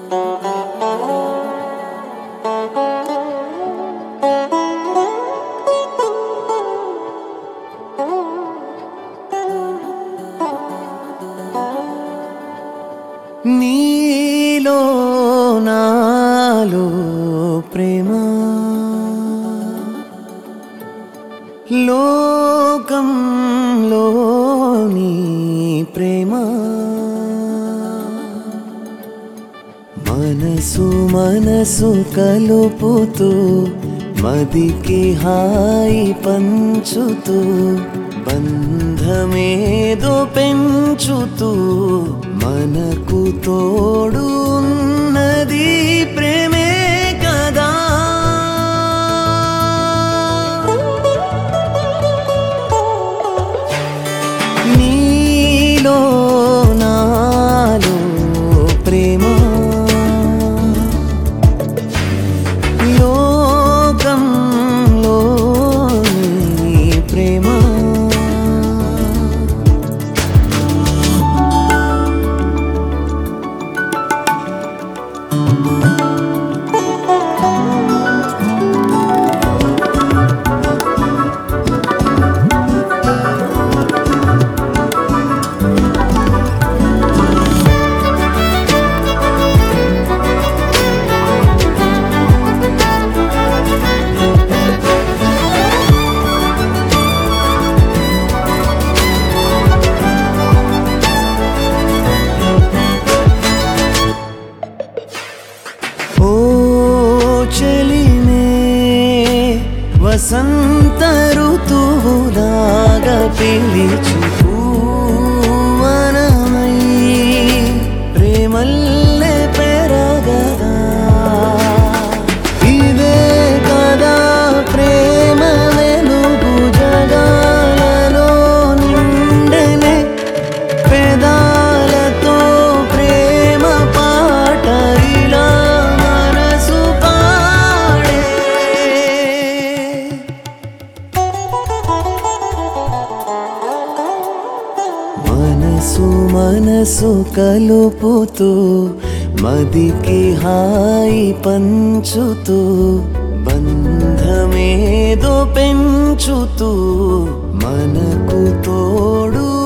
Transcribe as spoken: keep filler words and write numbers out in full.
నీలో నాలో ప్రేమ లోకంలో నీ ప్రేమ మనసు మనసు కలుపుతూ మదికి హాయి పంచుతూ బంధమేదో పెంచుతూ మనకు తోడు ఉన్నది ప్రేమే కదా. నీలో నాలో ప్రేమ లోకంలో నీ ప్రేమ ఓ చెలినే వసంత ఋతువులాగా పిలిచి పూవనమై ప్రేమల్లే పెరగదా. ఇదే కదా ప్రేమ వెలుగు జగాలలో నిండెనే పెదాలతో ప్రేమ పాట ఇలా మనసు పాడే. మనసు మనసు కలుపుతూ మదికి హాయి పంచుతూ బంధమేదో పెంచుతూ మనకు తోడు